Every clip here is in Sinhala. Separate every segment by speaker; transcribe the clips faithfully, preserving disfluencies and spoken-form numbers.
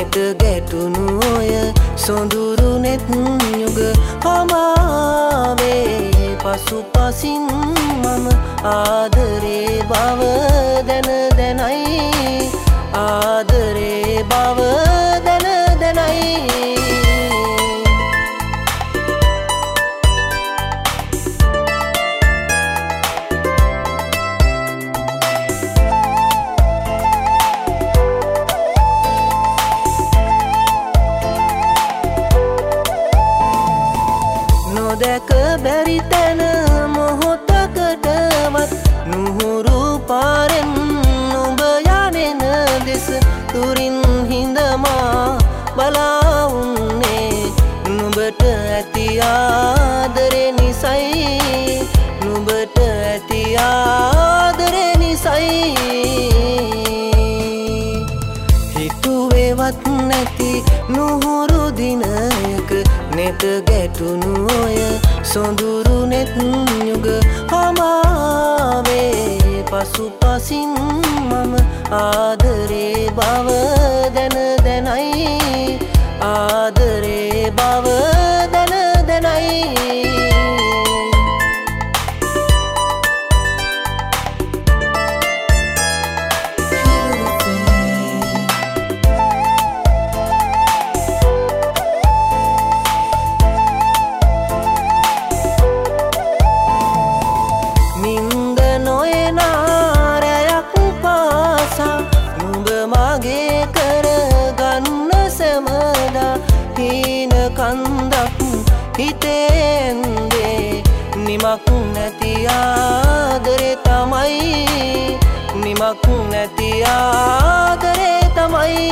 Speaker 1: නෙත ගැටුණු ඔය සොඳුරු නෙත් යුග හමාවේ පසුපසින් මම ආදරේ බව දැන දැනයි ආදරේ බව දැන දැනයි නොදැක බැරි තැන මොහොතකටවත් නුහුරු පාරෙන් නුඹ යනෙන දෙස තුරින් හිඳමා බලා උන්නේ නුඹට ඇති ආදරේ නිසයි නුඹට ඇති ආදරේ නිසයි හිතුවේවත් නැති නුහුරු දිනයක නෙත ගැටුණු ඔය සොඳුරු නෙත් යුග හමාවේ පසුපසින් මම ආදරේ බව දැන දැනයි ආදරේ බව දැන දැනයි කන්දක් හිතෙන්දේ නිමක් නැති ආදරේ තමයි නිමක් නැති ආදරේ තමයි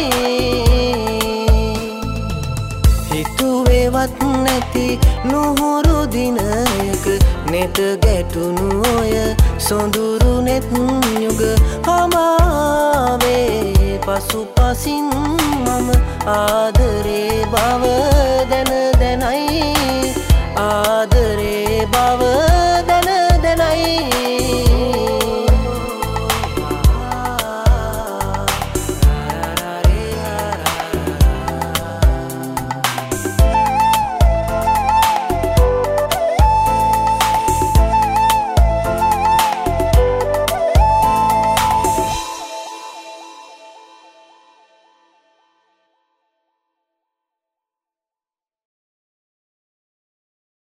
Speaker 1: හිතුවේවත් නැති නුහුරු දිනයක නෙත ගැටුණු ඔය සොඳුරු නෙත් යුග හමාවේ පසුපසින් මම ආදරේ බව දැන දැනයි ආදරේ බව දැන දැනයි